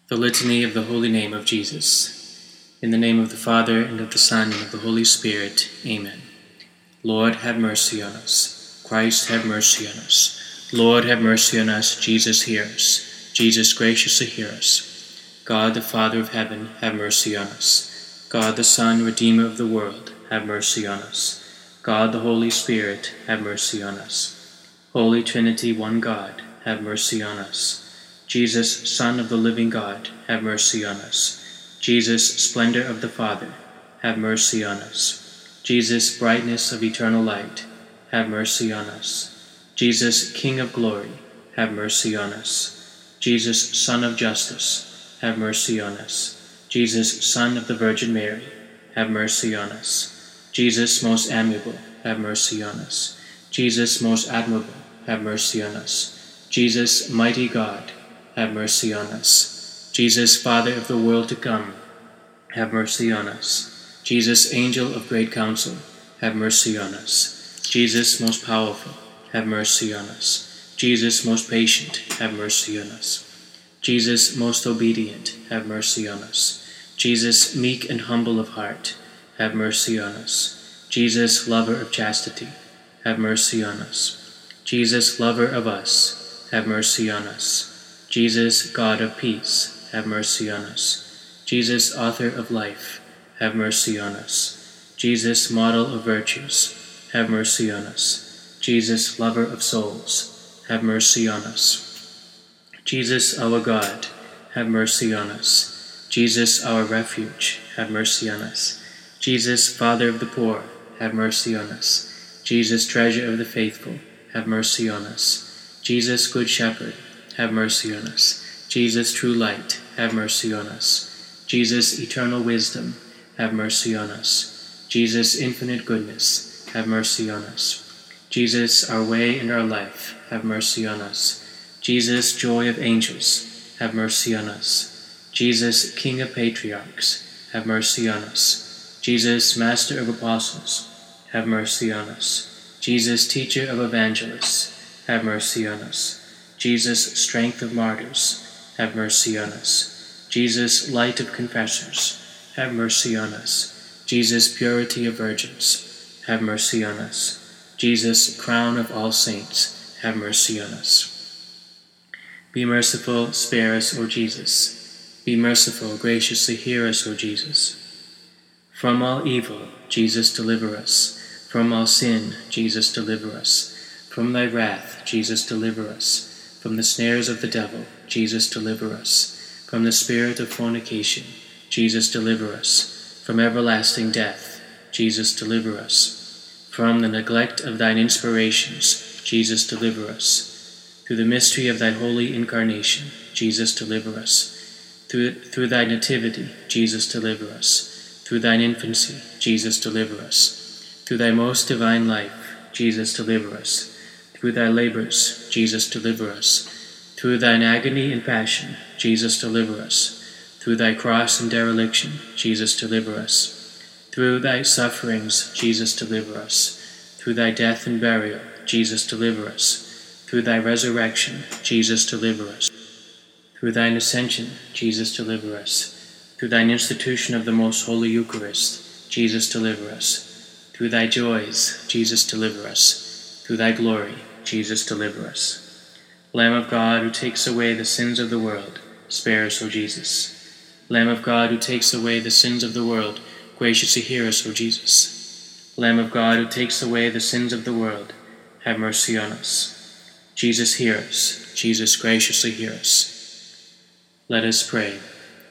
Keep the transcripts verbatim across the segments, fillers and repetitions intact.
The Litany of the Holy Name of Jesus. In the name of the Father, and of the Son, and of the Holy Spirit. Amen. Lord, have mercy on us. Christ, have mercy on us. Lord, have mercy on us. Jesus, hear us. Jesus, graciously hear us. God, the Father of heaven, have mercy on us. God, the Son, Redeemer of the world, have mercy on us. God, the Holy Spirit, have mercy on us. Holy Trinity, one God, have mercy on us. Jesus, Son of the living God, have mercy on us. Jesus, splendor of the Father, have mercy on us. Jesus, brightness of eternal light, have mercy on us. Jesus, King of glory, have mercy on us. Jesus, Son of justice, have mercy on us. Jesus, Son of the Virgin Mary, have mercy on us. Jesus, most amiable, have mercy on us. Jesus, most admirable, have mercy on us. Jesus, mighty God, have mercy on us. Jesus, Father of the world to come, have mercy on us. Jesus, Angel of great counsel, have mercy on us. Jesus, most powerful, have mercy on us. Jesus, most patient, have mercy on us. Jesus, most obedient, have mercy on us. Jesus, meek and humble of heart, have mercy on us. Jesus, lover of chastity, have mercy on us. Jesus, lover of us, have mercy on us. Jesus, God of peace, have mercy on us. Jesus, author of life, have mercy on us. Jesus, model of virtues, have mercy on us. Jesus, lover of souls, have mercy on us. Jesus, our God, have mercy on us. Jesus, our refuge, have mercy on us. Jesus, Father of the poor, have mercy on us. Jesus, treasure of the faithful, have mercy on us. Jesus, good shepherd, have mercy on us. Jesus, true light, have mercy on us. Jesus, eternal wisdom, have mercy on us. Jesus, infinite goodness, have mercy on us. Jesus, our way and our life, have mercy on us. Jesus, joy of angels, have mercy on us. Jesus, King of patriarchs, have mercy on us. Jesus, Master of apostles, have mercy on us. Jesus, teacher of evangelists, have mercy on us. Jesus, strength of martyrs, have mercy on us. Jesus, light of confessors, have mercy on us. Jesus, purity of virgins, have mercy on us. Jesus, crown of all saints, have mercy on us. Be merciful, spare us, O Jesus. Be merciful, graciously hear us, O Jesus. From all evil, Jesus, deliver us. From all sin, Jesus, deliver us. From thy wrath, Jesus, deliver us. From the snares of the devil, Jesus, deliver us. From the spirit of fornication, Jesus, deliver us. From everlasting death, Jesus, deliver us. From the neglect of thine inspirations, Jesus, deliver us. Through the mystery of thy holy incarnation, Jesus, deliver us. Through, through thy nativity, Jesus, deliver us. Through thine infancy, Jesus, deliver us. Through thy most divine life, Jesus, deliver us. Through thy labors, Jesus, deliver us. Through thine agony and passion, Jesus, deliver us. Through thy cross and dereliction, Jesus, deliver us. Through thy sufferings, Jesus, deliver us. Through thy death and burial, Jesus, deliver us. Through thy resurrection, Jesus, deliver us. Through thine ascension, Jesus, deliver us. Through thine institution of the most holy Eucharist, Jesus, deliver us. Through thy joys, Jesus, deliver us. Through thy glory, Jesus, deliver us. Lamb of God, who takes away the sins of the world, spare us, O Jesus. Lamb of God, who takes away the sins of the world, graciously hear us, O Jesus. Lamb of God, who takes away the sins of the world, have mercy on us. Jesus, hear us. Jesus, graciously hear us. Let us pray.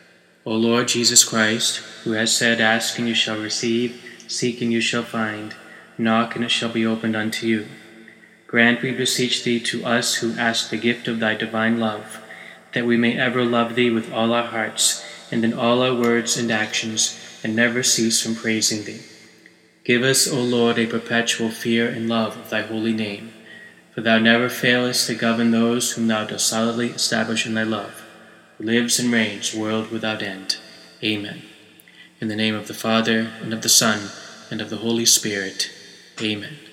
O Lord Jesus Christ, who has said, ask and you shall receive, seek and you shall find, knock and it shall be opened unto you. Grant, we beseech thee, to us who ask the gift of thy divine love, that we may ever love thee with all our hearts, and in all our words and actions, and never cease from praising thee. Give us, O Lord, a perpetual fear and love of thy holy name, for thou never failest to govern those whom thou dost solidly establish in thy love, who lives and reigns, world without end. Amen. In the name of the Father, and of the Son, and of the Holy Spirit. Amen.